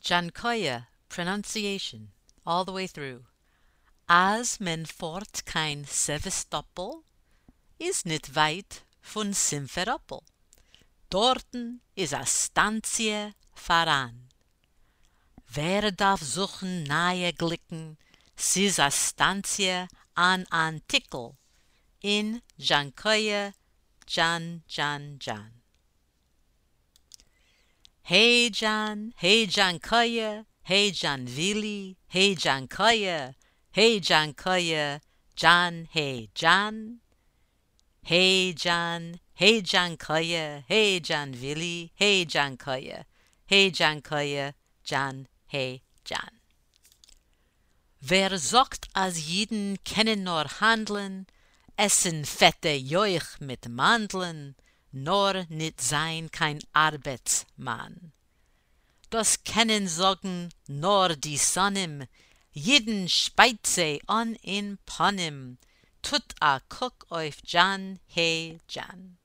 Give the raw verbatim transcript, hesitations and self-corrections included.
Jankoya, pronunciation, all the way through. As men fort kein Sevastopol, is nit weit von Simferopol. Dorten is a stantie voran. Wer darf suchen nahe Glicken, sis a stantie an Antikel, in Jankoya, Jan, Jan, Jan. Hey Jan, hey Jankoya, hey Janvili, hey Jankoya, hey Jankoya, Jan, hey Jan. Hey Jan, hey Jankoya, hey Janvili, hey Jankoya, hey Jankoya, Jan, hey Jan. Wer sagt, as Jiden kennen nur handeln, essen fette Joich mit Mandeln, nor nit sein kein Arbeitsmann. Das kennen sagen nor die Sonnim, Jiden Speize an in Panim, tut a Cook auf Jan, hey Jan.